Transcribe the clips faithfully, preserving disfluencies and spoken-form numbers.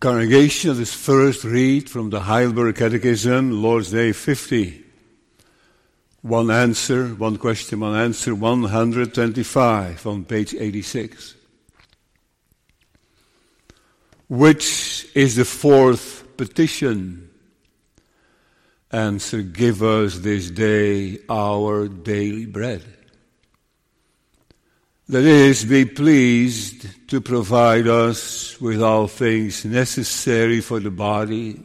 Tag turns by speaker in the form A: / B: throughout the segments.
A: Congregation of this first read from the Heidelberg Catechism, Lord's Day fifty. One answer, one question, one answer, one hundred twenty-five on page eighty-six. Which is the fourth petition? Answer, give us this day our daily bread. That is, be pleased to provide us with all things necessary for the body,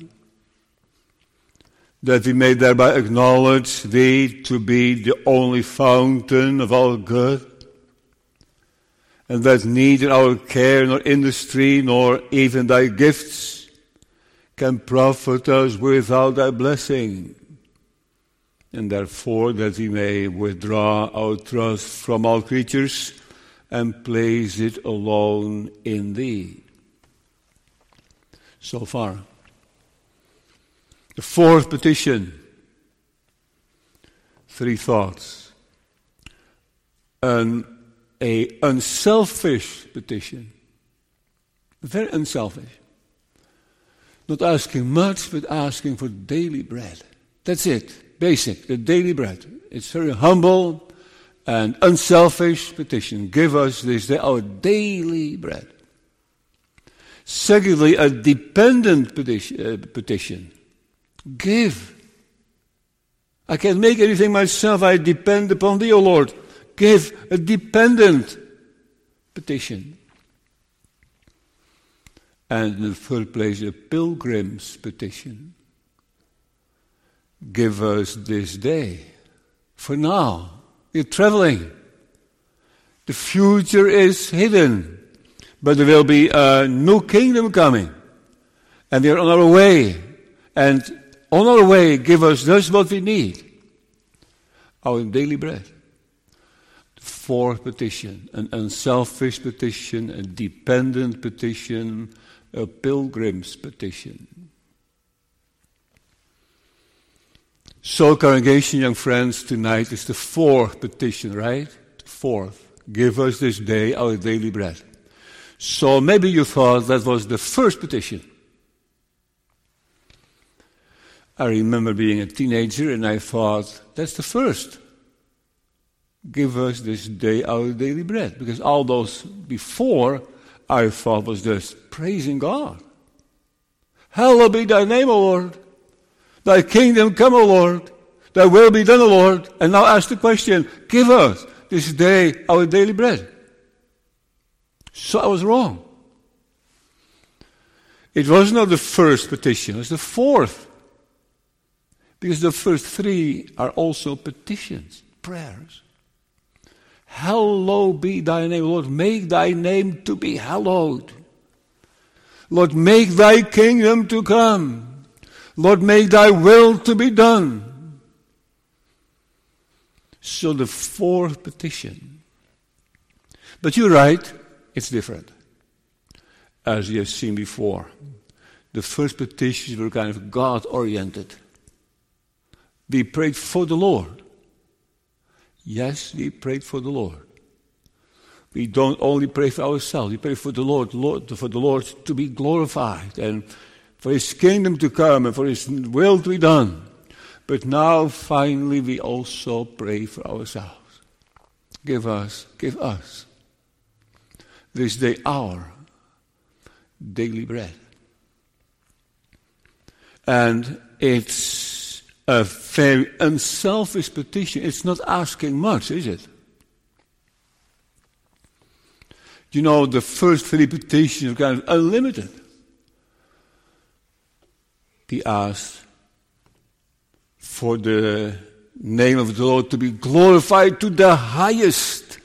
A: that we may thereby acknowledge Thee to be the only fountain of all good, and that neither our care nor industry nor even Thy gifts can profit us without Thy blessing, and therefore that we may withdraw our trust from all creatures and place it alone in Thee. So far. The fourth petition. Three thoughts. An a unselfish petition. Very unselfish. Not asking much, but asking for daily bread. That's it. Basic. The daily bread. It's very humble and unselfish petition. Give us this day our daily bread. Secondly, a dependent petition. Uh, petition. Give. I can't make anything myself. I depend upon Thee, O Lord. Give a dependent petition. And in the third place, a pilgrim's petition. Give us this day. For now. We're traveling. The future is hidden. But there will be a new kingdom coming. And we are on our way. And on our way, give us just what we need. Our daily bread. The fourth petition. An unselfish petition. A dependent petition. A pilgrim's petition. So, congregation, young friends, tonight is the fourth petition, right? The fourth. Give us this day our daily bread. So maybe you thought that was the first petition. I remember being a teenager and I thought, that's the first. Give us this day our daily bread. Because all those before, I thought was just praising God. Hallowed be Thy name, O Lord. Thy kingdom come, O Lord. Thy will be done, O Lord. And now ask the question, give us this day our daily bread. So I was wrong. It was not the first petition, it was the fourth. Because the first three are also petitions, prayers. Hallowed be Thy name, Lord. Make Thy name to be hallowed. Lord, make Thy kingdom to come. Lord, make Thy will to be done. So the fourth petition. But you're right, it's different. As you have seen before. The first petitions were kind of God-oriented. We prayed for the Lord. Yes, we prayed for the Lord. We don't only pray for ourselves. We pray for the Lord, Lord for the Lord to be glorified and for His kingdom to come and for His will to be done. But now, finally, we also pray for ourselves. Give us, give us this day our daily bread. And it's a very unselfish petition. It's not asking much, is it? You know, the first three petitions are kind of unlimited. He asked for the name of the Lord to be glorified to the highest.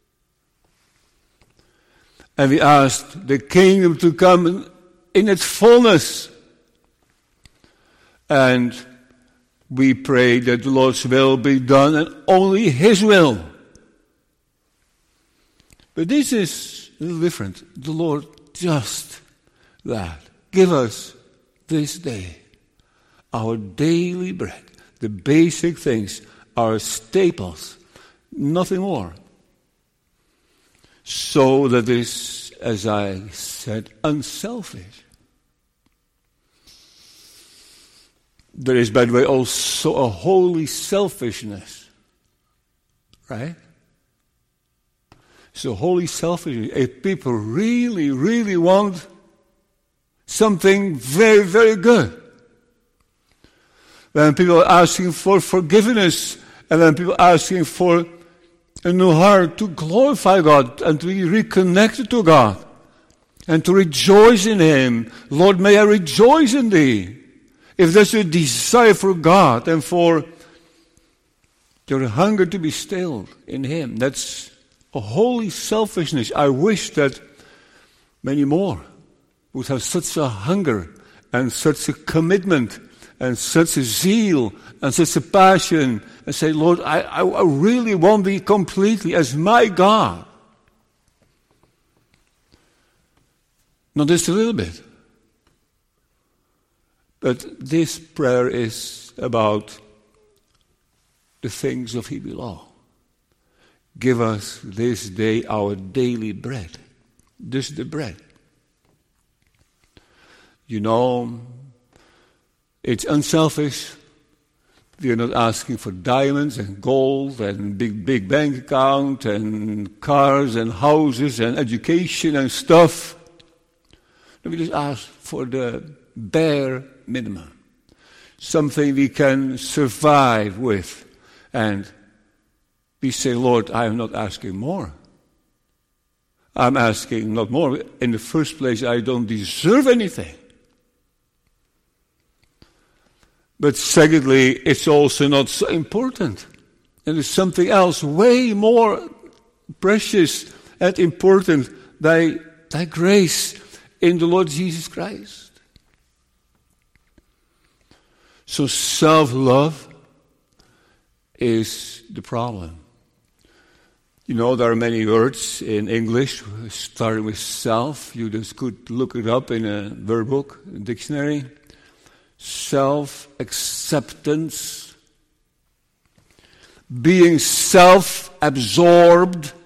A: And we asked the kingdom to come in its fullness. And we pray that the Lord's will be done and only His will. But this is a little different. The Lord just that. Give us this day our daily bread. The basic things, our staples, nothing more. So that is, as I said, unselfish. there is, by the way, also a holy selfishness. Right? So holy selfishness. If people really, really want something very, very good, when people are asking for forgiveness, and when people are asking for a new heart to glorify God and to be reconnected to God and to rejoice in Him, Lord, may I rejoice in Thee. If there's a desire for God and for your hunger to be stilled in Him, that's a holy selfishness. I wish that many more would have such a hunger and such a commitment and such a zeal and such a passion and say, Lord, I, I, I really want Thee completely as my God. Not just a little bit. But this prayer is about the things of Hebrew law. Give us this day our daily bread. This is the bread. You know, it's unselfish. We are not asking for diamonds and gold and big, big bank account and cars and houses and education and stuff. No, we just ask for the bare minimum. Something we can survive with. And we say, Lord, I am not asking more. I'm asking not more. In the first place, I don't deserve anything. But secondly, it's also not so important. And there's something else way more precious and important, thy, thy grace in the Lord Jesus Christ. So self-love is the problem. You know, there are many words in English starting with self. You just could look it up in a word book, a dictionary. Self-acceptance, being self-absorbed,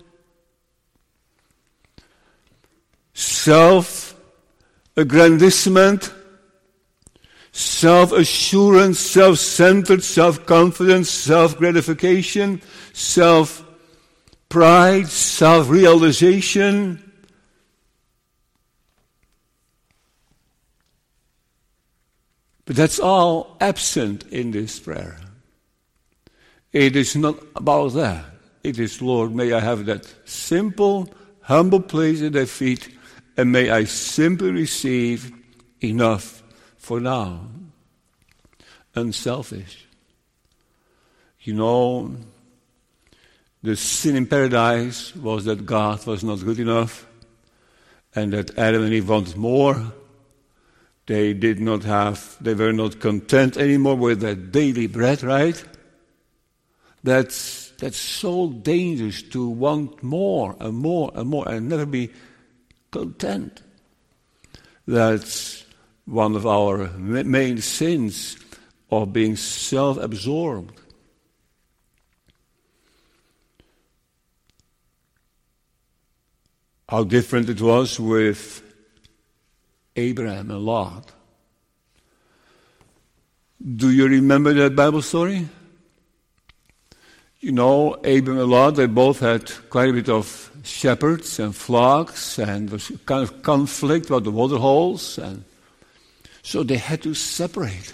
A: self-aggrandizement, self-assurance, self-centered, self-confidence, self-gratification, self-pride, self-realization. But that's all absent in this prayer. It is not about that. It is, Lord, may I have that simple, humble place at thy feet, and may I simply receive enough for now. Unselfish. You know, the sin in paradise was that God was not good enough, and that Adam and Eve wanted more. They did not have, they were not content anymore with that daily bread, right? That's, that's so dangerous to want more and more and more and never be content. That's one of our main sins of being self-absorbed. How different it was with Abraham and Lot. Do you remember that Bible story? You know, Abraham and Lot, they both had quite a bit of shepherds and flocks, and there was kind of conflict about the water holes, and so they had to separate.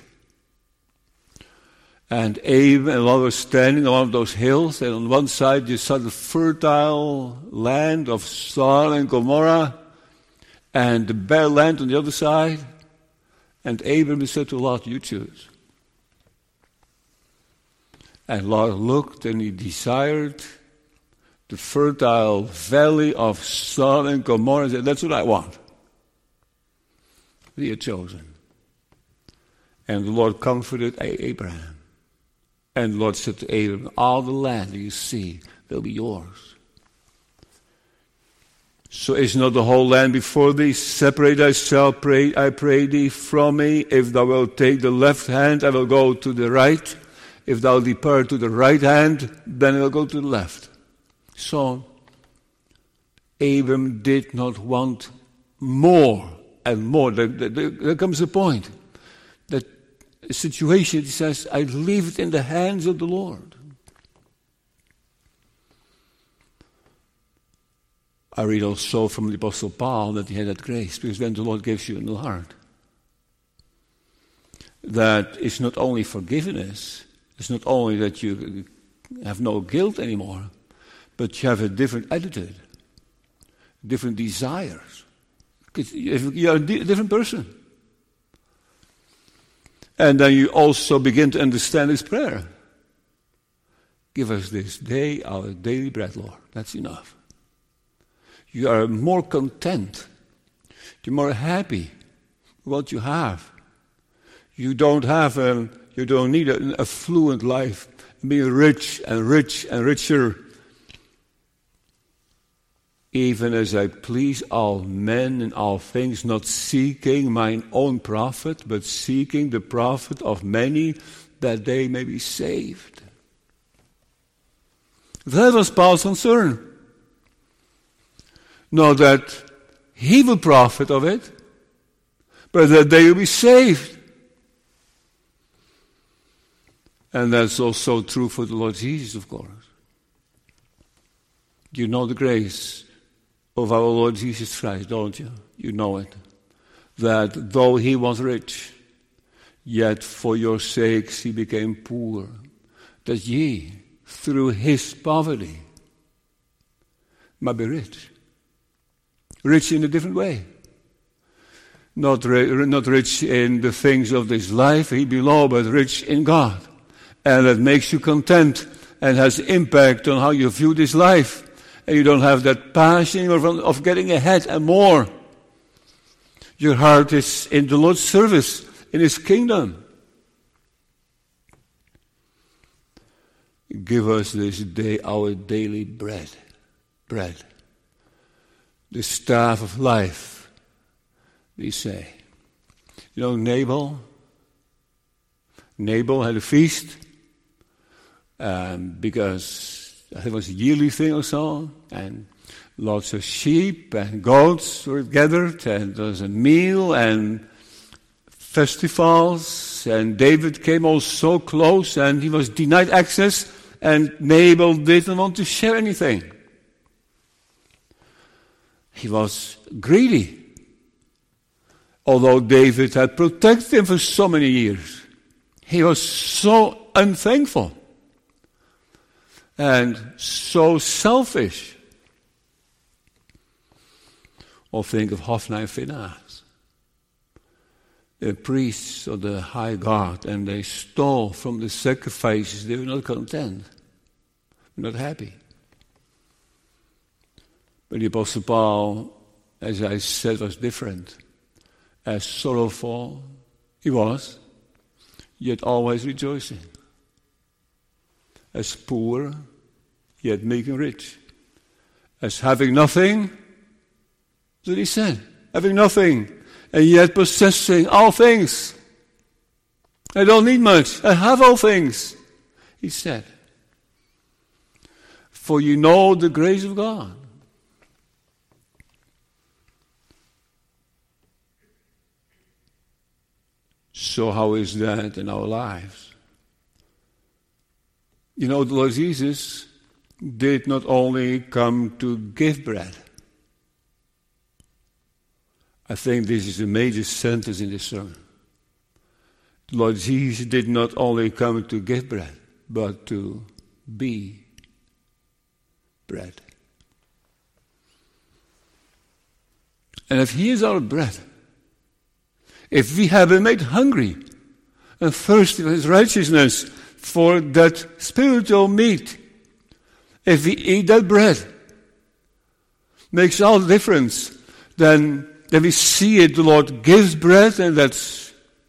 A: And Abraham and Lot were standing on one of those hills, and on one side you saw the fertile land of Sodom and Gomorrah, and the bare land on the other side. And Abraham said to Lot, you choose. And Lot looked and he desired the fertile valley of Sodom and Gomorrah and said, that's what I want. He had chosen. And the Lord comforted Abraham. And the Lord said to Abraham, all the land that you see will be yours. So is not the whole land before thee? Separate thyself, pray, I pray thee, from me. If thou wilt take the left hand, I will go to the right. If thou depart to the right hand, then I will go to the left. So Abram did not want more and more. There, there, there comes a point that situation, he says, I leave it in the hands of the Lord. I read also from the Apostle Paul that he had that grace, because then the Lord gives you a new heart. That it's not only forgiveness, it's not only that you have no guilt anymore, but you have a different attitude, different desires. You're a different person. And then you also begin to understand his prayer. Give us this day our daily bread, Lord. That's enough. You are more content. You're more happy with what you have. You don't have a, you don't need an affluent life, being rich and rich and richer. Even as I please all men in all things, not seeking mine own profit, but seeking the profit of many, that they may be saved. That was Paul's concern. Not that he will profit of it, but that they will be saved. And that's also true for the Lord Jesus, of course. You know the grace of our Lord Jesus Christ, don't you? You know it. That though he was rich, yet for your sakes he became poor, that ye, through his poverty, might be rich. Rich in a different way. Not, ri- not rich in the things of this life, he below, but rich in God. And that makes you content and has impact on how you view this life. And you don't have that passion of, of getting ahead and more. Your heart is in the Lord's service, in his kingdom. Give us this day our daily bread. Bread. The staff of life, we say. You know, Nabal, Nabal had a feast um, because it was a yearly thing or so, and lots of sheep and goats were gathered, and there was a meal and festivals, and David came all so close, and he was denied access, and Nabal didn't want to share anything. He was greedy. Although David had protected him for so many years, he was so unthankful and so selfish. Or think of Hophni and Phinehas, the priests of the high God, and they stole from the sacrifices. They were not content, not happy. But the Apostle Paul, as I said, was different. As sorrowful he was, yet always rejoicing. As poor, yet making rich. As having nothing, that's what he said. Having nothing, and yet possessing all things. I don't need much. I have all things, he said. For you know the grace of God. So how is that in our lives? You know, the Lord Jesus did not only come to give bread. I think this is a major sentence in this sermon. The Lord Jesus did not only come to give bread, but to be bread. And if he is our bread, if we have been made hungry and thirsty for his righteousness, for that spiritual meat, if we eat that bread, makes all the difference, then, then we see it, the Lord gives bread, and that's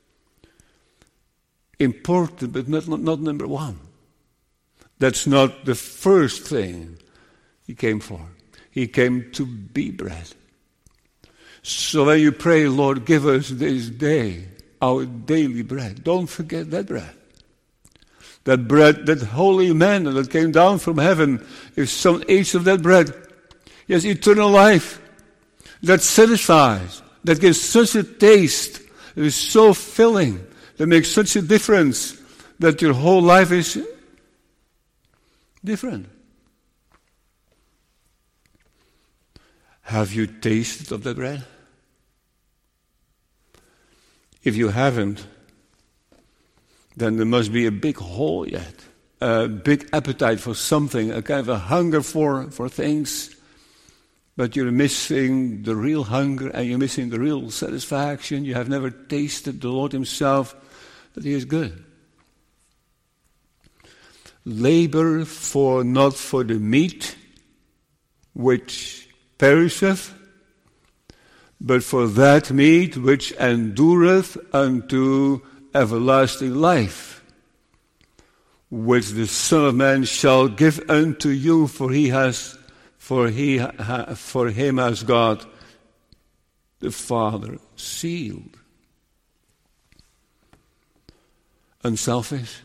A: important, but not, not, not number one. That's not the first thing he came for. He came to be bread. So when you pray, Lord, give us this day our daily bread, don't forget that bread. That bread, that holy manna that came down from heaven, if someone eats of that bread, he has eternal life that satisfies, that gives such a taste, it is so filling, that makes such a difference that your whole life is different. Have you tasted of that bread? If you haven't, then there must be a big hole yet, a big appetite for something, a kind of a hunger for, for things, but you're missing the real hunger and you're missing the real satisfaction. You have never tasted the Lord himself, that he is good. Labor for not for the meat which perisheth, but for that meat which endureth unto everlasting life, which the Son of Man shall give unto you, for he has, for he, ha, for him has God the Father sealed. Unselfish,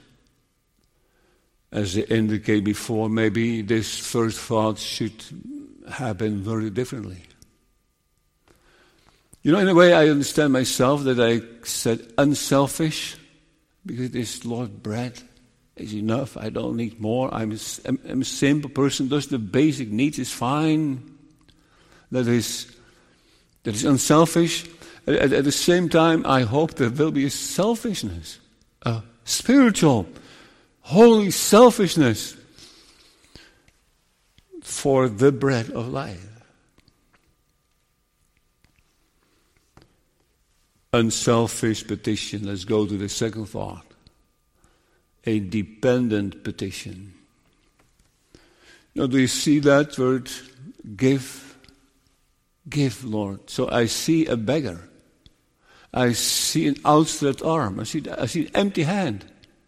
A: as I indicated before, maybe this first thought should happen very differently. You know, in a way, I understand myself that I said unselfish, because this Lord bread is enough. I don't need more. I'm a, I'm a simple person. Just the basic needs is fine. That is, that is unselfish. At, at the same time, I hope there will be a selfishness, a spiritual, holy selfishness for the bread of life. Unselfish petition. Let's go to the second thought. A dependent petition. Now, do you see that word? Give. Give, Lord. So I see a beggar. I see an outstretched arm. I see, I see an empty hand.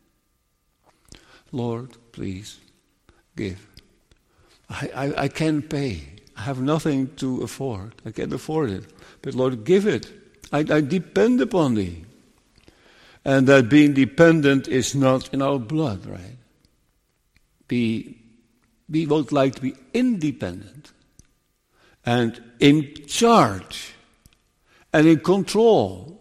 A: Lord, please, give. I, I, I can't pay. I have nothing to afford. I can't afford it. But Lord, give it. I, I depend upon thee. And that being dependent is not in our blood, right? We, we would like to be independent and in charge and in control.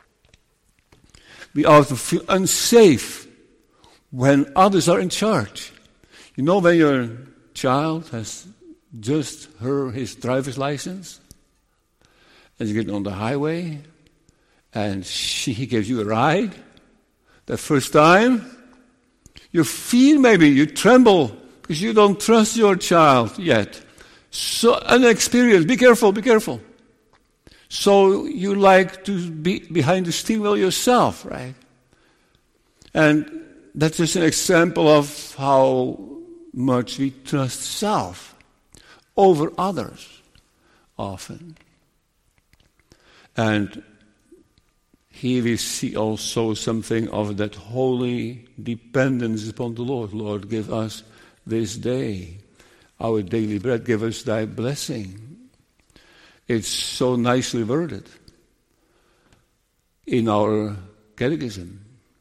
A: We often feel unsafe when others are in charge. You know, when your child has just heard his driver's license and you get on the highway and she, he gives you a ride, the first time, you feel maybe, you tremble because you don't trust your child yet. So inexperienced, be careful, be careful. So you like to be behind the steering wheel yourself, right? And that's just an example of how much we trust self over others often. And here we see also something of that holy dependence upon the Lord. Lord, give us this day our daily bread. Give us thy blessing. It's so nicely worded in our catechism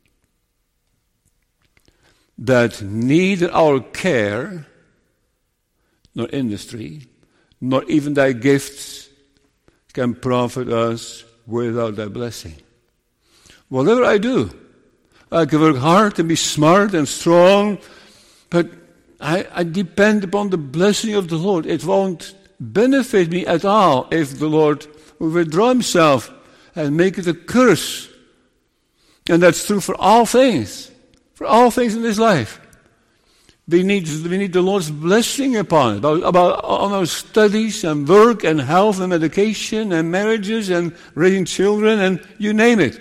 A: that neither our care, nor industry, nor even thy gifts can profit us without thy blessing. Whatever I do, I can work hard and be smart and strong, but I, I depend upon the blessing of the Lord. It won't benefit me at all if the Lord will withdraw himself and make it a curse. And that's true for all things, for all things in this life. We need, we need the Lord's blessing upon it, about, about on our studies and work and health and education and marriages and raising children and you name it.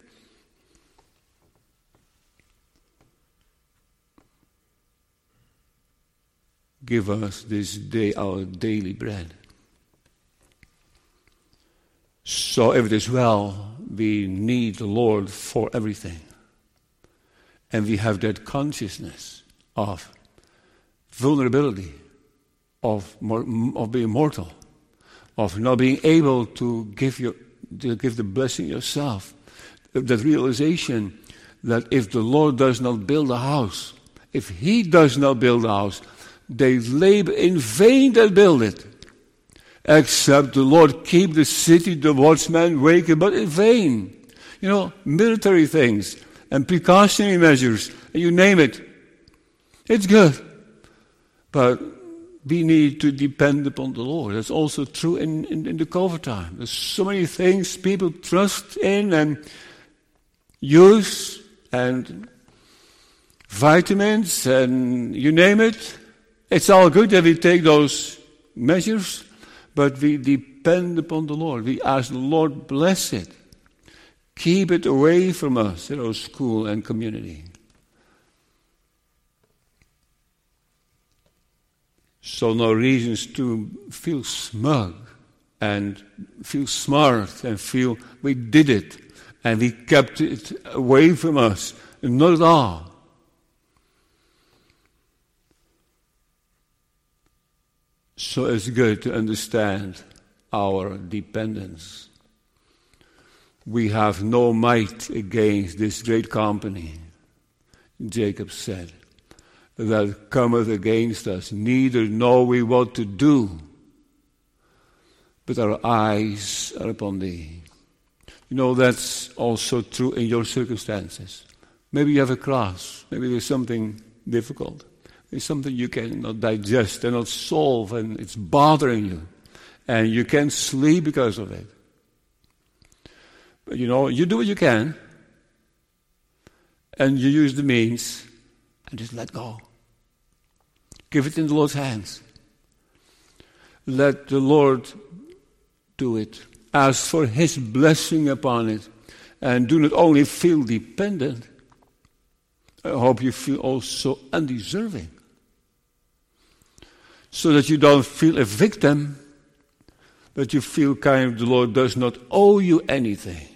A: Give us this day our daily bread. So if it is well, we need the Lord for everything. And we have that consciousness of vulnerability, of, of being mortal, of not being able to give, your, to give the blessing yourself. That realization that if the Lord does not build a house, if he does not build a house, they labor in vain that build it. Except the Lord keep the city, the watchman waken, but in vain. You know, military things and precautionary measures, and you name it. It's good. But we need to depend upon the Lord. That's also true in, in, in the COVID time. There's so many things people trust in and use, and vitamins, and you name it. It's all good that we take those measures, but we depend upon the Lord. We ask the Lord, bless it. Keep it away from us in our school and community. So no reasons to feel smug and feel smart and feel we did it and we kept it away from us. Not at all. So it's good to understand our dependence. We have no might against this great company, Jacob said, that cometh against us. Neither know we what to do, but our eyes are upon thee. You know, that's also true in your circumstances. Maybe you have a cross. Maybe there's something difficult. There's something you cannot digest and not solve, and it's bothering you. And you can't sleep because of it. But you know, you do what you can, and you use the means, and just let go. Give it in the Lord's hands. Let the Lord do it. Ask for His blessing upon it. And do not only feel dependent, I hope you feel also undeserving. So that you don't feel a victim, but you feel kind of the Lord does not owe you anything.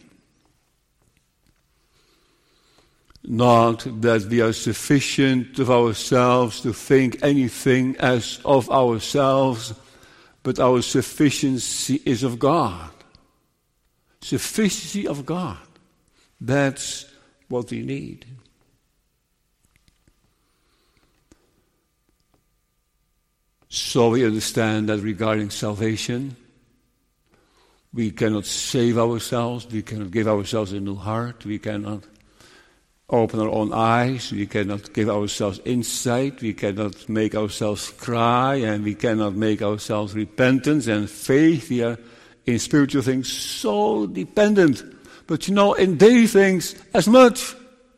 A: Not that we are sufficient of ourselves to think anything as of ourselves, but our sufficiency is of God. Sufficiency of God. That's what we need. So we understand that regarding salvation, we cannot save ourselves, we cannot give ourselves a new heart, we cannot open our own eyes, we cannot give ourselves insight, we cannot make ourselves cry, and we cannot make ourselves repentance and faith. We are in spiritual things so dependent. But you know, in daily things as much.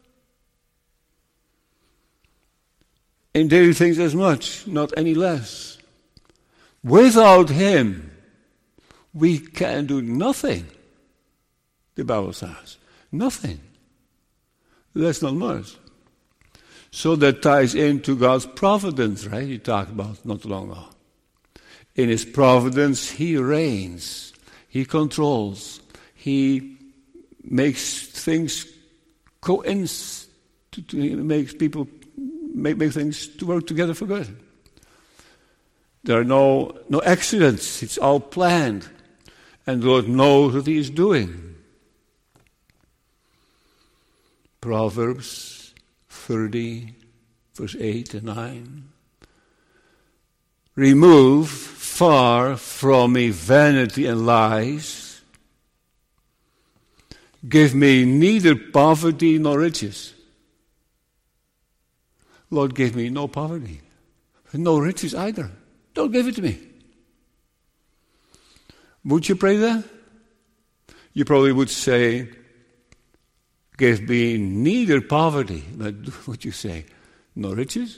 A: In daily things as much, not any less. Without Him, we can do nothing, the Bible says. Nothing. That's not much. So that ties into God's providence, right? You talked about not long ago. In His providence, He reigns. He controls. He makes things coincidence. He makes people make, make things to work together for good. There are no, no accidents. It's all planned. And the Lord knows what He is doing. Proverbs thirty, verse eight and nine. Remove far from me vanity and lies. Give me neither poverty nor riches. Lord, give me no poverty, no riches either. Don't give it to me. Would you pray that? You probably would say, give me neither poverty, but would you say, no riches?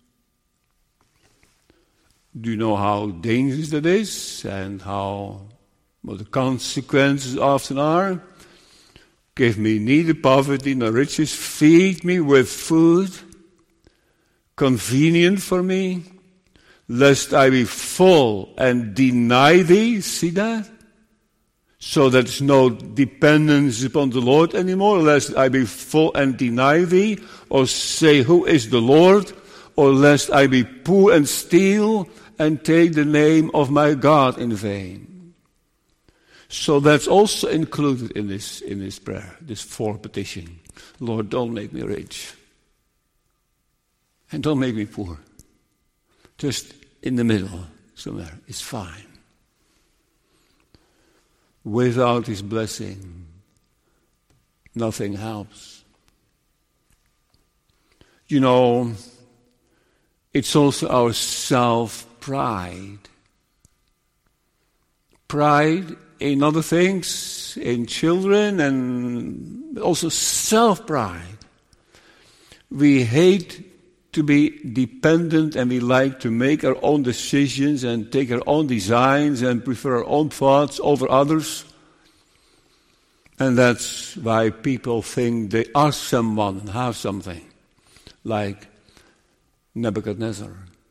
A: Do you know how dangerous that is and how what the consequences often are? Give me neither poverty nor riches. Feed me with food convenient for me, lest I be full and deny thee. See that? So there's no dependence upon the Lord anymore, lest I be full and deny thee, or say, who is the Lord? Or lest I be poor and steal and take the name of my God in vain. So that's also included in this, in this prayer, this fourth petition. Lord, don't make me rich. And don't make me poor. Just in the middle somewhere. It's fine. Without His blessing, nothing helps. You know, it's also our self-pride. Pride in other things, in children, and also self-pride. We hate to be dependent, and we like to make our own decisions and take our own designs and prefer our own thoughts over others. And that's why people think they are someone and have something, like Nebuchadnezzar.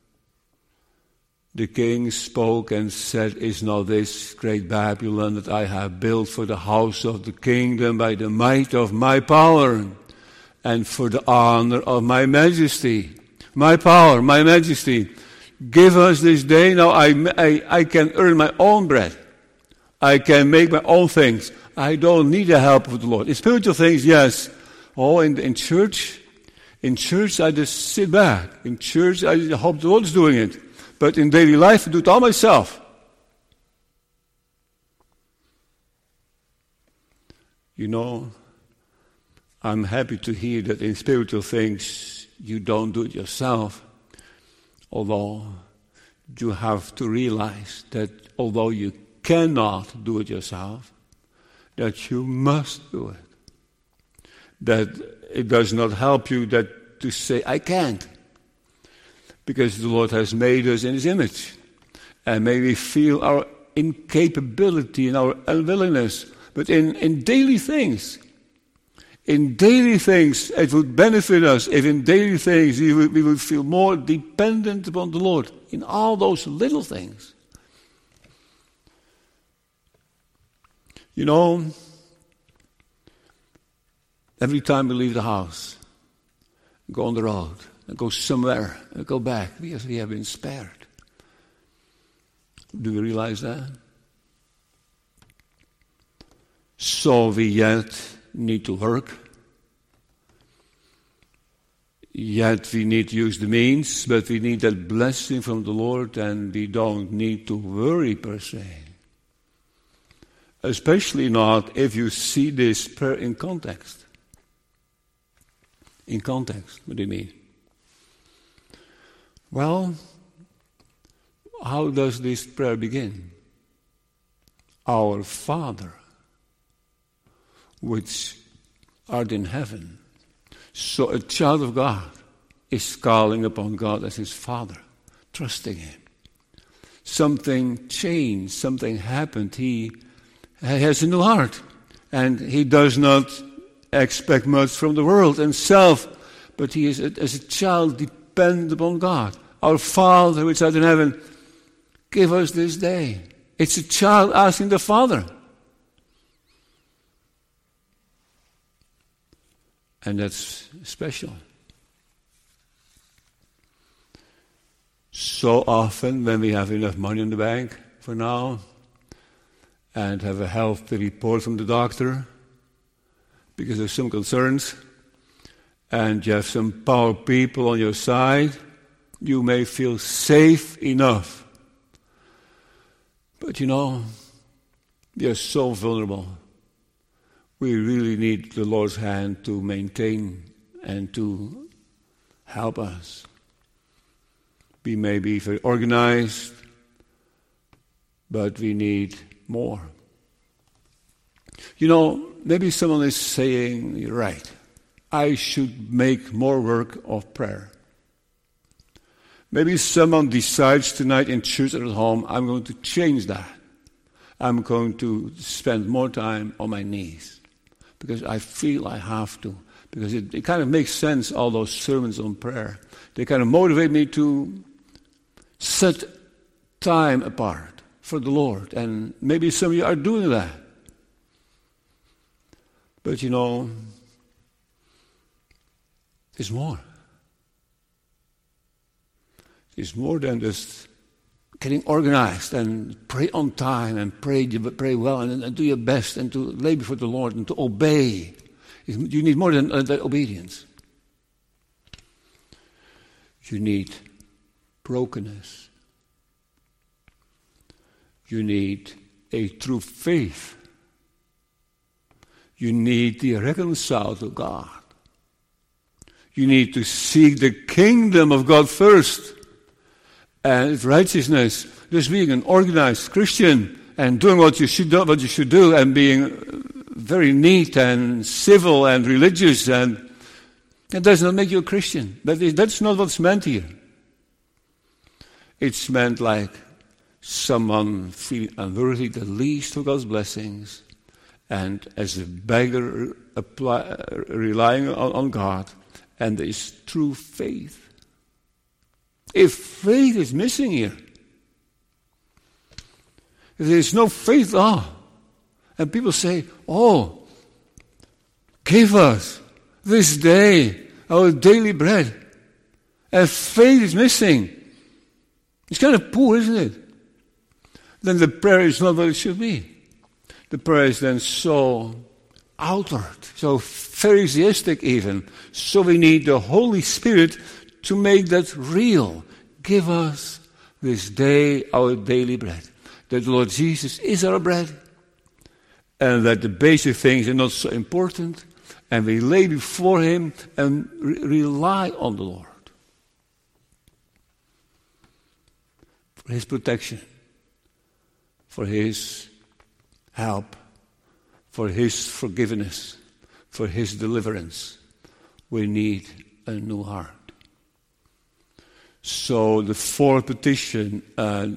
A: The king spoke and said, "Is not this great Babylon that I have built for the house of the kingdom by the might of my power and for the honor of my majesty?" My power, my majesty. Give us this day. Now I, I, I can earn my own bread. I can make my own things. I don't need the help of the Lord. In spiritual things, yes. Oh, in, in church, in church I just sit back. In church I hope the Lord is doing it. But in daily life I do it all myself. You know, I'm happy to hear that in spiritual things you don't do it yourself, although you have to realize that although you cannot do it yourself, that you must do it. That it does not help you that to say, "I can't," because the Lord has made us in His image. And may we feel our incapability and our unwillingness, but in, in daily things, In daily things, it would benefit us if in daily things we would, we would feel more dependent upon the Lord in all those little things. You know, every time we leave the house, go on the road, and go somewhere, and go back, because we have been spared. Do we realize that? So we yet need to work. Yet we need to use the means, but we need that blessing from the Lord, and we don't need to worry per se. Especially not if you see this prayer in context. In context, what do you mean? Well, how does this prayer begin? Our Father, which art in heaven. So a child of God is calling upon God as his Father, trusting Him. Something changed, something happened. He has a new heart, and he does not expect much from the world and self, but he is, as a child, dependent upon God. Our Father, which art in heaven, give us this day. It's a child asking the Father. And that's special. So often when we have enough money in the bank for now and have a healthy report from the doctor because of some concerns and you have some power people on your side, you may feel safe enough. But you know, we are so vulnerable. We really need the Lord's hand to maintain and to help us. We may be very organized, but we need more. You know, maybe someone is saying, "You're right, I should make more work of prayer." Maybe someone decides tonight in church or at home, "I'm going to change that. I'm going to spend more time on my knees because I feel I have to." Because it, it kind of makes sense, all those sermons on prayer. They kind of motivate me to set time apart for the Lord. And maybe some of you are doing that. But you know, there's more. It's more than just getting organized and pray on time and pray pray well and, and do your best and to lay before the Lord and to obey. You need more than uh, that obedience. You need brokenness. You need a true faith. You need to be reconciled to God. You need to seek the kingdom of God first and its righteousness. Just being an organized Christian and doing what you should do, what you should do, and being very neat and civil and religious, and that does not make you a Christian. That is, that's not what's meant here. It's meant like someone feeling unworthy, the least of God's blessings, and as a beggar apply, relying on, on God, and there is true faith. If faith is missing here, if there is no faith at all, and people say, oh, give us this day our daily bread, and faith is missing, it's kind of poor, isn't it? Then the prayer is not what it should be. The prayer is then so outward, so Pharisaistic even. So we need the Holy Spirit to make that real. Give us this day our daily bread. That the Lord Jesus is our bread, and that the basic things are not so important, and we lay before Him and re- rely on the Lord for His protection, for His help, for His forgiveness, for His deliverance. We need a new heart. So the fourth petition, uh,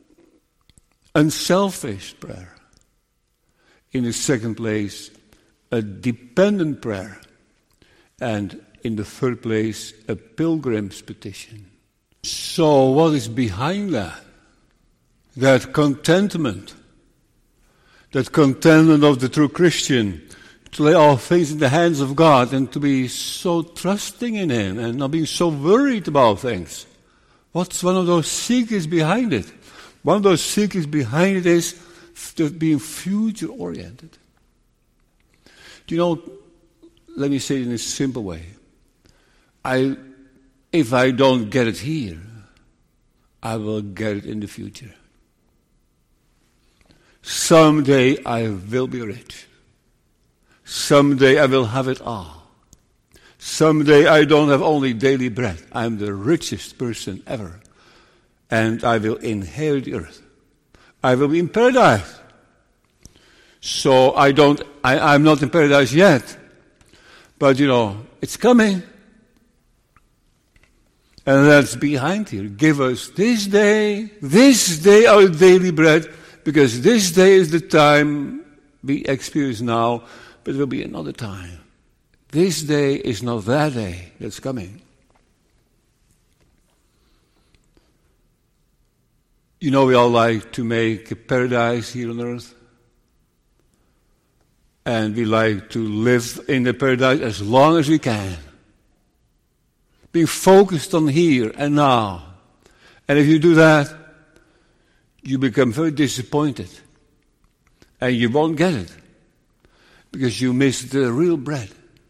A: unselfish prayer. In the second place, a dependent prayer. And in the third place, a pilgrim's petition. So what is behind that? That contentment. That contentment of the true Christian. To lay all things in the hands of God and to be so trusting in Him and not being so worried about things. What's one of those secrets behind it? One of those secrets behind it is being future-oriented. Do you know, let me say it in a simple way. I, if I don't get it here, I will get it in the future. Someday I will be rich. Someday I will have it all. Someday I don't have only daily bread. I'm the richest person ever. And I will inherit the earth. I will be in paradise. So I don't, I, I'm not in paradise yet. But you know, it's coming. And that's behind here. Give us this day, this day our daily bread, because this day is the time we experience now, but it will be another time. This day is not that day that's coming. You know, we all like to make a paradise here on earth. And we like to live in the paradise as long as we can. Being focused on here and now. And if you do that, you become very disappointed. And you won't get it. Because you miss the real bread.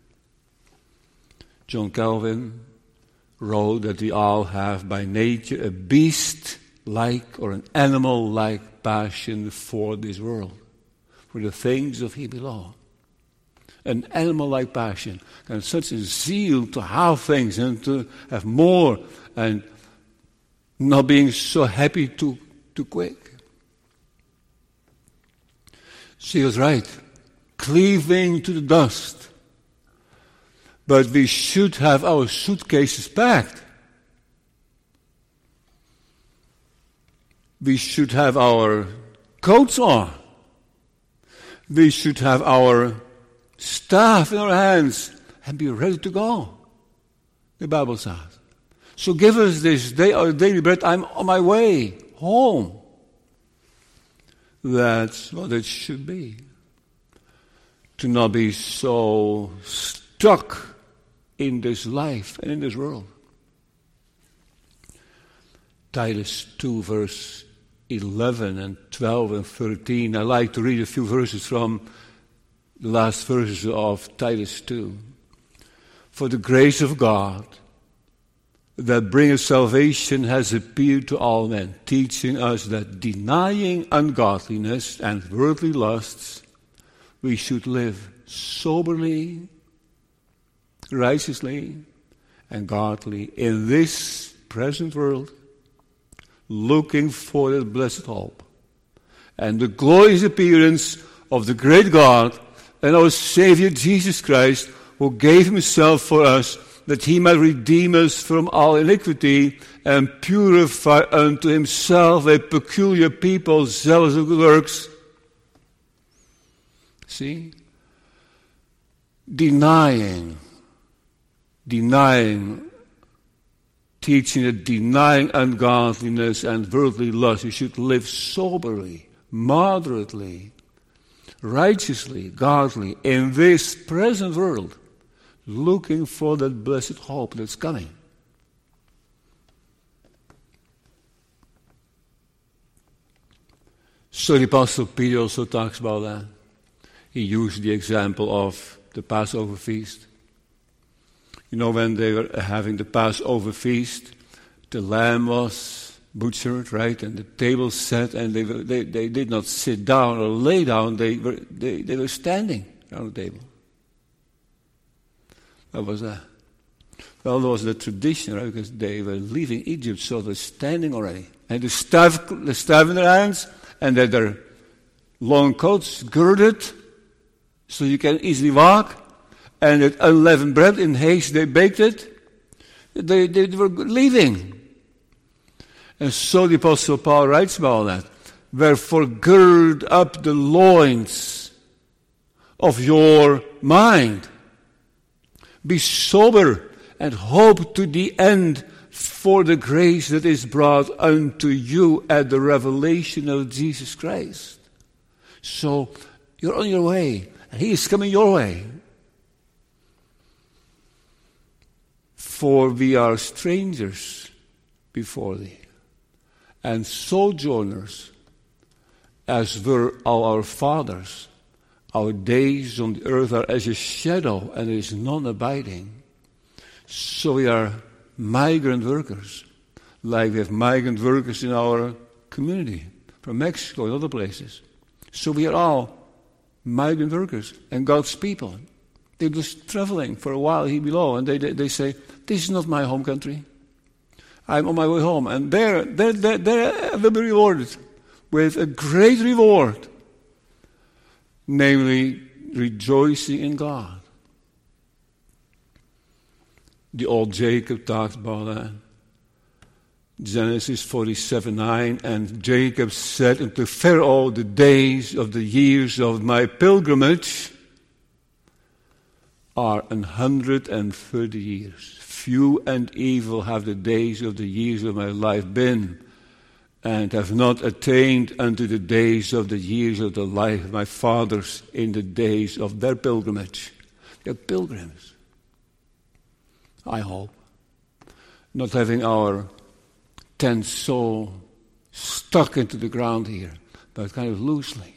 A: John Calvin wrote that we all have by nature a beast-like or an animal-like passion for this world, for the things of Him below. An animal-like passion, and such a zeal to have things and to have more, and not being so happy too, too quick. She was right, cleaving to the dust. But we should have our suitcases packed. We should have our coats on. We should have our staff in our hands and be ready to go. The Bible says. So give us this day our daily bread. I'm on my way home. That's what it should be. To not be so stuck in this life and in this world. Titus two, verse eleven and twelve and thirteen. I like to read a few verses from the last verses of Titus two. For the grace of God that bringeth salvation has appeared to all men, teaching us that denying ungodliness and worldly lusts, we should live soberly, righteously, and godly in this present world, looking for that blessed hope and the glorious appearance of the great God and our Savior Jesus Christ, who gave himself for us, that he might redeem us from all iniquity and purify unto himself a peculiar people, zealous of good works. See? Denying, denying, teaching that denying ungodliness and worldly lust, you should live soberly, moderately, righteously, godly, in this present world, looking for that blessed hope that's coming. So the Apostle Peter also talks about that. He used the example of the Passover feast. You know, when they were having the Passover feast, the lamb was butchered, right, and the table set, and they, were, they, they did not sit down or lay down, they were, they, they were standing around the table. That was a, well, that was the tradition, right, because they were leaving Egypt, so they're standing already. And the staff, the staff in their hands, and they had their long coats girded, so you can easily walk, and that unleavened bread in haste they baked it. They, they were leaving. And so the Apostle Paul writes about that. Wherefore gird up the loins of your mind. Be sober and hope to the end for the grace that is brought unto you at the revelation of Jesus Christ. So you're on your way, and he is coming your way. For we are strangers before thee, and sojourners, as were all our fathers. Our days on the earth are as a shadow, and there is none abiding. So we are migrant workers, like we have migrant workers in our community, from Mexico and other places. So we are all migrant workers and God's people. They're just traveling for a while here below, and they, they, they say, this is not my home country. I'm on my way home. And there, there, there, there will be rewarded with a great reward, namely rejoicing in God. The old Jacob talks about that. Genesis forty-seven nine, and Jacob said unto Pharaoh, the days of the years of my pilgrimage are an hundred and thirty years. Few and evil have the days of the years of my life been, and have not attained unto the days of the years of the life of my fathers in the days of their pilgrimage. They're pilgrims. I hope. Not having our tent so stuck into the ground here, but kind of loosely.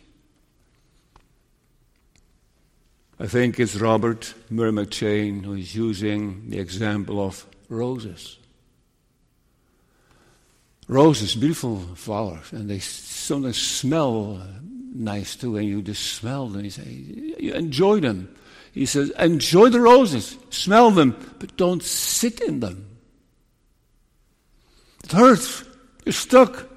A: I think it's Robert Murray McCheyne who is using the example of roses. Roses, beautiful flowers, and they sometimes smell nice too, and you just smell them. You say, you enjoy them. He says, enjoy the roses, smell them, but don't sit in them. It hurts. You're stuck.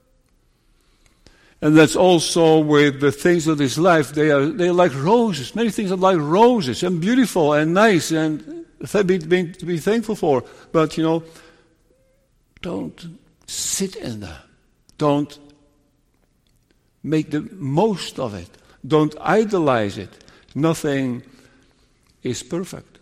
A: And that's also with the things of this life. They are they are like roses. Many things are like roses and beautiful and nice and to be, to be thankful for. But, you know, don't sit in them. Don't make the most of it. Don't idolize it. Nothing is perfect.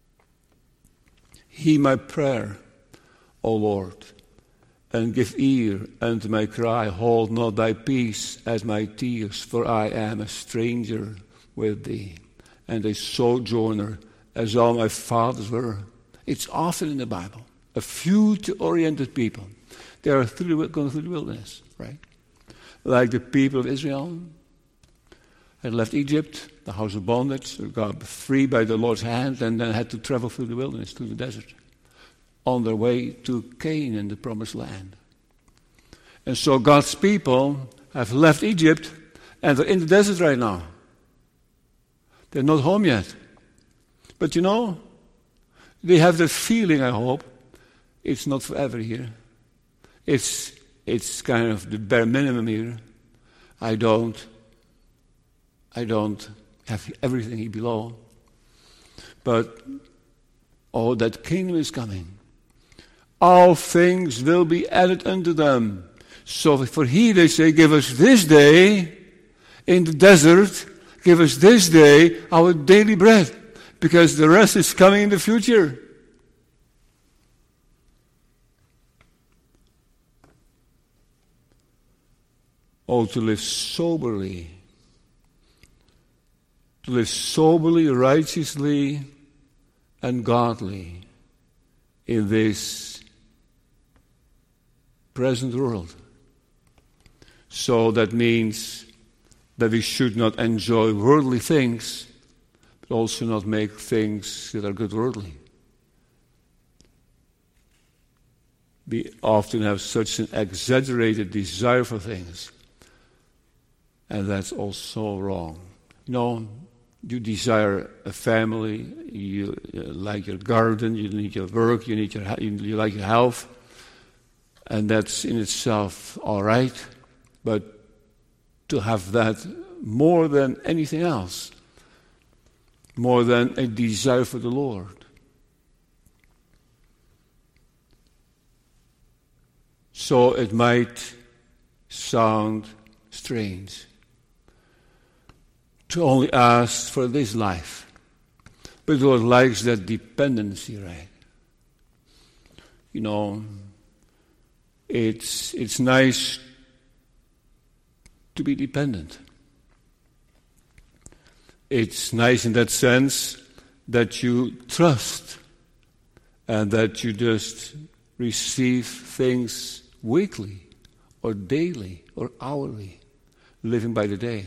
A: Hear my prayer, O Lord, and give ear unto my cry. Hold not thy peace at my tears, for I am a stranger with thee, and a sojourner as all my fathers were. It's often in the Bible. A future-oriented people. They are through, going through the wilderness, right? Like the people of Israel had left Egypt, the house of bondage, got free by the Lord's hand, and then had to travel through the wilderness, through the desert, on their way to Canaan, the promised land. And so God's people have left Egypt, and they're in the desert right now. They're not home yet. But you know, they have that feeling, I hope, it's not forever here. It's, it's kind of the bare minimum here. I don't, I don't have everything here below. But, oh, that kingdom is coming. All things will be added unto them. So for he, they say, give us this day in the desert, give us this day our daily bread, because the rest is coming in the future. Oh, to live soberly, to live soberly, righteously, and godly in this present world. So that means that we should not enjoy worldly things, but also not make things that are good worldly. We often have such an exaggerated desire for things, and that's also wrong. You know, you desire a family, you like your garden, you need your work, you need your you like your health, and that's in itself all right. But to have that more than anything else, more than a desire for the Lord. So it might sound strange to only ask for this life, but the Lord likes that dependency, right? You know, it's it's nice to be dependent. It's nice in that sense that you trust and that you just receive things weekly or daily or hourly, living by the day.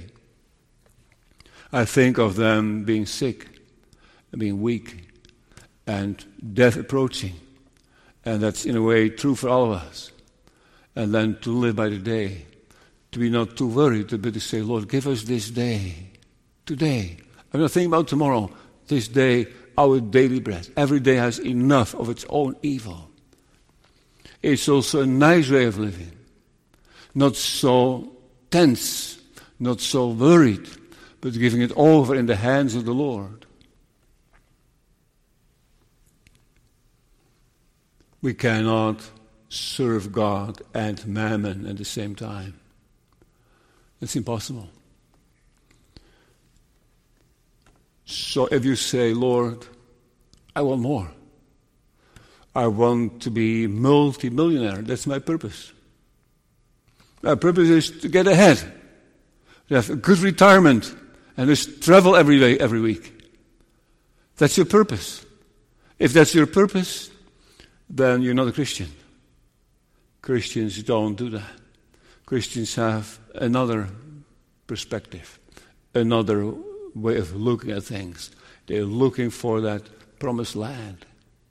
A: I think of them being sick and being weak and death approaching. And that's in a way true for all of us. And then to live by the day. To be not too worried, but to say, Lord, give us this day, today. I'm not thinking about tomorrow. This day, our daily bread. Every day has enough of its own evil. It's also a nice way of living. Not so tense, not so worried, but giving it over in the hands of the Lord. We cannot serve God and mammon at the same time. It's impossible. So if you say, Lord, I want more. I want to be multi-millionaire. That's my purpose. My purpose is to get ahead. To have a good retirement and just travel every day, every week. That's your purpose. If that's your purpose, then you're not a Christian. Christians don't do that. Christians have another perspective, another way of looking at things. They're looking for that promised land.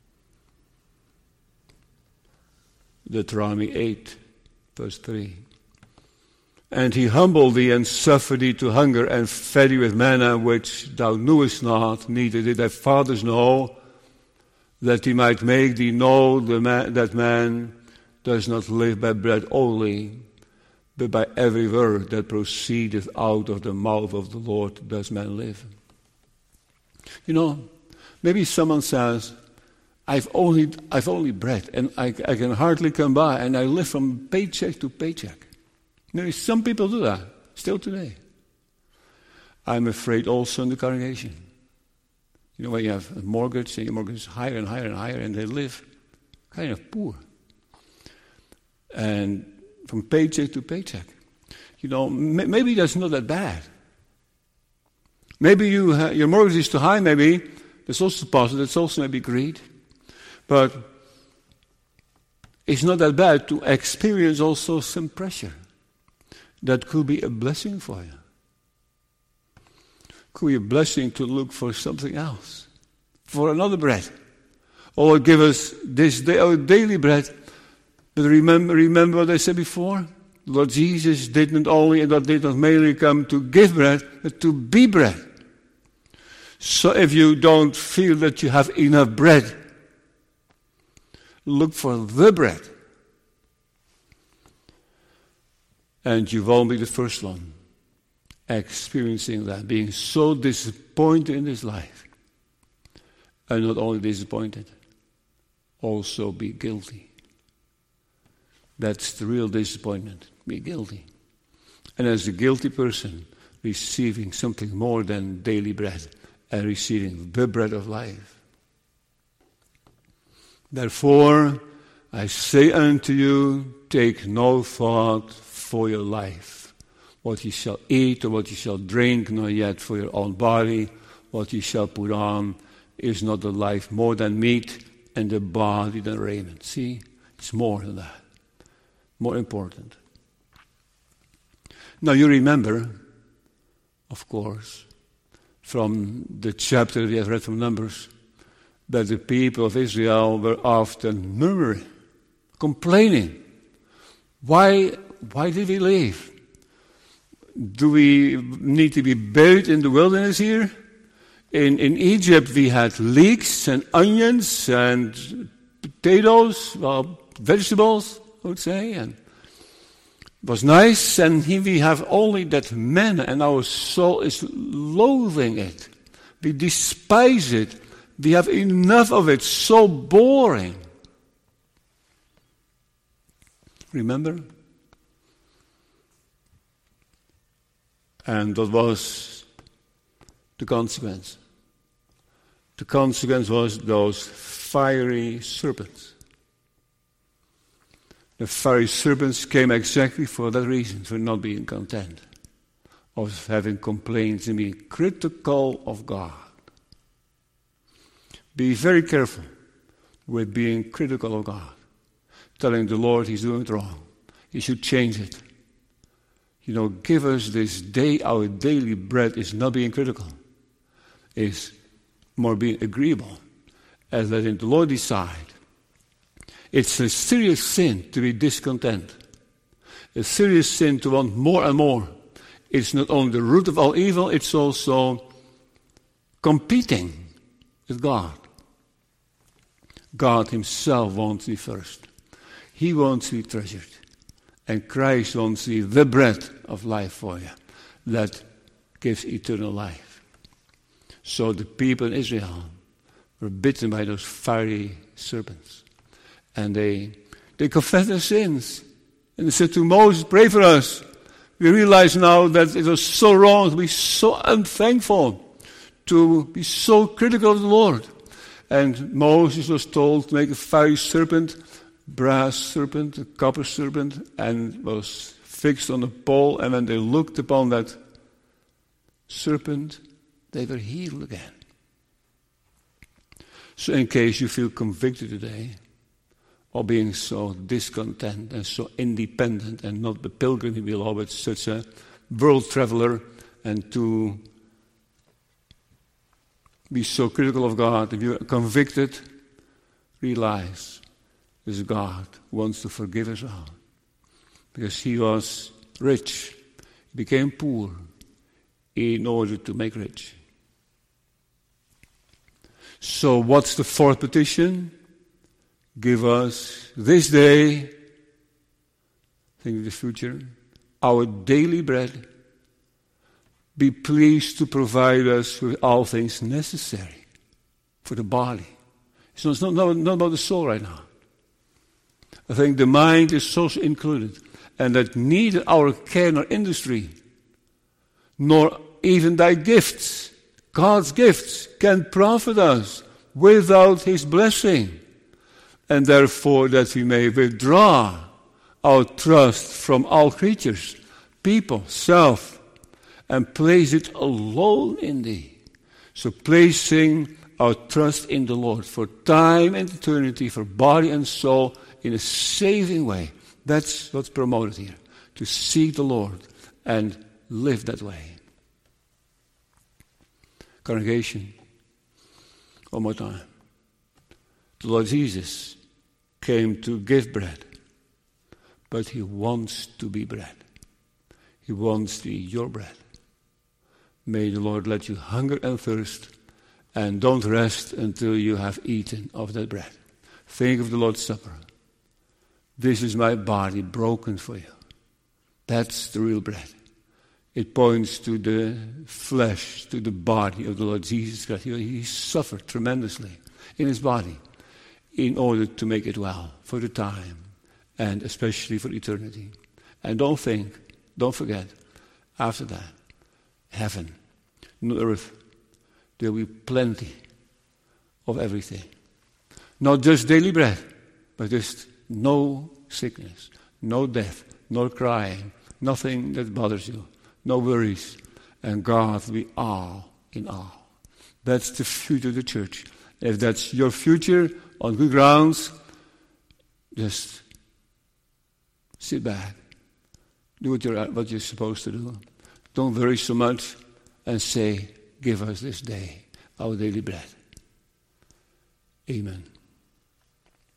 A: Deuteronomy eight, verse three. And he humbled thee and suffered thee to hunger and fed thee with manna which thou knewest not, neither did thy fathers know, that he might make thee know the man, that man does not live by bread only, but by every word that proceedeth out of the mouth of the Lord does man live. You know, maybe someone says, I've only I've only bread, and I, I can hardly come by, and I live from paycheck to paycheck. Maybe some people do that, still today. I'm afraid also in the congregation. You know, when you have a mortgage, and your mortgage is higher and higher and higher, and they live kind of poor. And from paycheck to paycheck. You know, m- maybe that's not that bad. Maybe you ha- your mortgage is too high, maybe. That's also possible. That's also maybe greed. But it's not that bad to experience also some pressure. That could be a blessing for you. Could be a blessing to look for something else. For another bread. Oh, Lord, give us this day our daily bread. But remember, remember what I said before? Lord Jesus did not only and did not merely come to give bread, but to be bread. So if you don't feel that you have enough bread, look for the bread. And you won't be the first one experiencing that, being so disappointed in this life. And not only disappointed, also be guilty. That's the real disappointment, be guilty. And as a guilty person, receiving something more than daily bread and receiving the bread of life. Therefore, I say unto you, take no thought for your life, what ye shall eat or what ye shall drink, nor yet for your own body, what ye shall put on. Is not the life more than meat, and the body than raiment? See, it's more than that, more important. Now you remember, of course, from the chapter we have read from Numbers, that the people of Israel were often murmuring, complaining. Why, why did we leave? Do we need to be buried in the wilderness here? In, in Egypt we had leeks and onions and potatoes, well, vegetables, I would say, and it was nice. And here we have only that manna, and our soul is loathing it. We despise it. We have enough of it, so boring. Remember? And that was the consequence. The consequence was those fiery serpents. The fiery serpents came exactly for that reason, for not being content, of having complaints and being critical of God. Be very careful with being critical of God, telling the Lord He's doing it wrong. He should change it. You know, give us this day our daily bread is not being critical. Is more being agreeable, as letting the Lord decide. It's a serious sin to be discontent. A serious sin to want more and more. It's not only the root of all evil, it's also competing with God. God Himself wants to be first. He wants to be treasured. And Christ wants to be the bread of life for you that gives eternal life. So the people in Israel were bitten by those fiery serpents. And they, they confessed their sins. And they said to Moses, pray for us. We realize now that it was so wrong to be so unthankful, to be so critical of the Lord. And Moses was told to make a fiery serpent, brass serpent, a copper serpent, and was fixed on a pole. And when they looked upon that serpent, they were healed again. So in case you feel convicted today of being so discontent and so independent and not the pilgrim you will but such a world traveler, and to be so critical of God, if you're convicted, realize this God wants to forgive us all. Because He was rich, He became poor in order to make rich. So what's the fourth petition? Give us this day, think of the future, our daily bread. Be pleased to provide us with all things necessary for the body. So it's not, not, not about the soul right now. I think the mind is so included, and that neither our care nor industry, nor even thy gifts, God's gifts, can profit us without His blessing. And therefore that we may withdraw our trust from all creatures, people, self, and place it alone in Thee. So placing our trust in the Lord for time and eternity, for body and soul, in a saving way. That's what's promoted here. To seek the Lord and live that way. Congregation, one more time. The Lord Jesus came to give bread, but He wants to be bread. He wants to be your bread. May the Lord let you hunger and thirst And don't rest until you have eaten of that bread. Think of the Lord's Supper. This is my body broken for you. That's the real bread. It points to the flesh, to the body of the Lord Jesus Christ. He suffered tremendously in his body in order to make it well for the time and especially for eternity. And don't think, don't forget, after that, heaven, on earth, there will be plenty of everything. Not just daily bread, but just no sickness, no death, no crying, nothing that bothers you, no worries. And God will be all in all. That's the future of the church. If that's your future on good grounds, just sit back. Do what you're, what you're supposed to do. Don't worry so much and say, give us this day our daily bread. Amen.